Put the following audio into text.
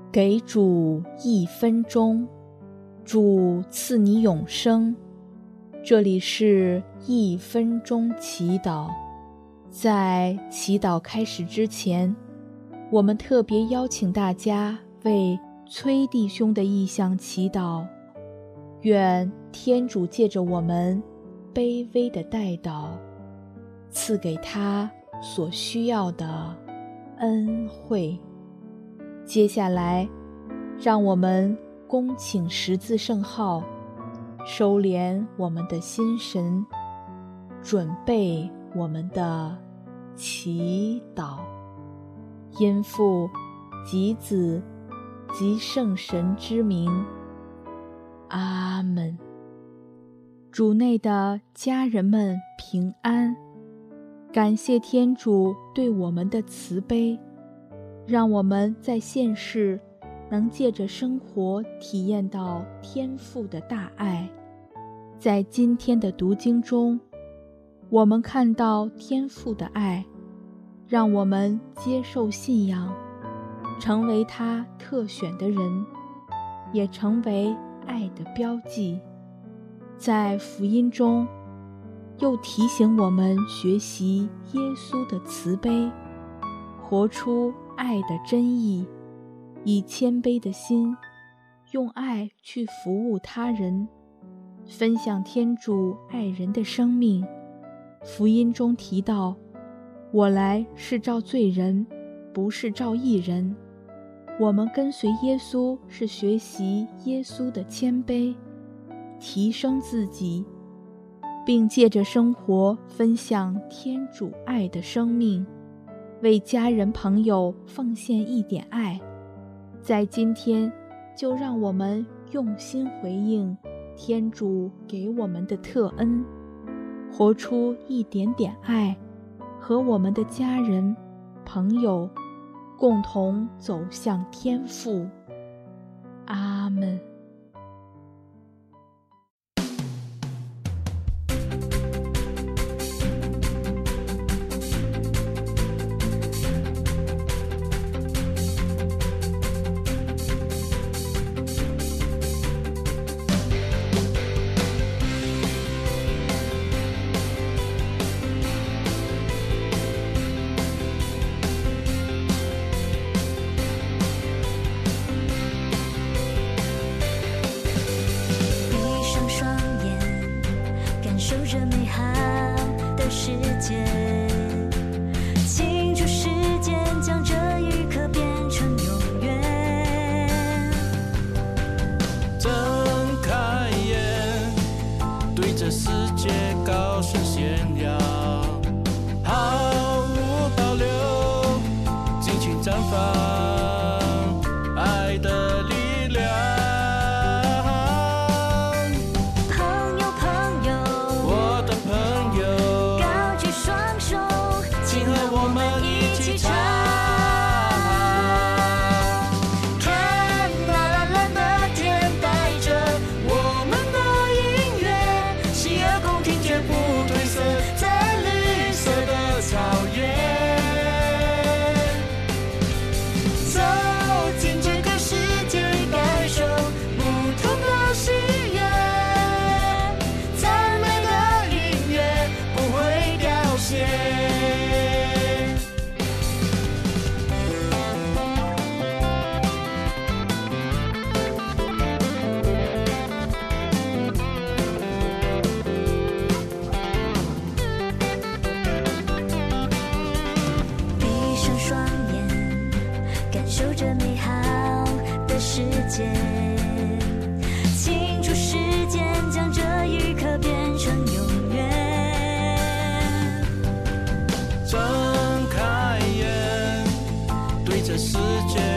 给主1分钟，主赐你永生。这里是1分钟祈祷。在祈祷开始之前，我们特别邀请大家为崔弟兄的意向祈祷，愿天主借着我们卑微的代祷，赐给他所需要的恩惠。接下来，让我们恭请十字圣号，收敛我们的心神，准备我们的祈祷。因父及子及圣神之名，阿们。主内的家人们平安，感谢天主对我们的慈悲，让我们在现世能借着生活体验到天父的大爱。在今天的读经中，我们看到天父的爱，让我们接受信仰，成为他特选的人，也成为爱的标记。在福音中，又提醒我们学习耶稣的慈悲，活出爱的真意，以谦卑的心，用爱去服务他人，分享天主爱人的生命。福音中提到，我来是召罪人，不是召义人。我们跟随耶稣是学习耶稣的谦卑，提升自己，并借着生活分享天主爱的生命，为家人朋友奉献一点爱。在今天，就让我们用心回应天主给我们的特恩，活出一点点爱，和我们的家人朋友共同走向天父。阿们。 清楚时间，将这一刻变成永远。睁开眼，对这世界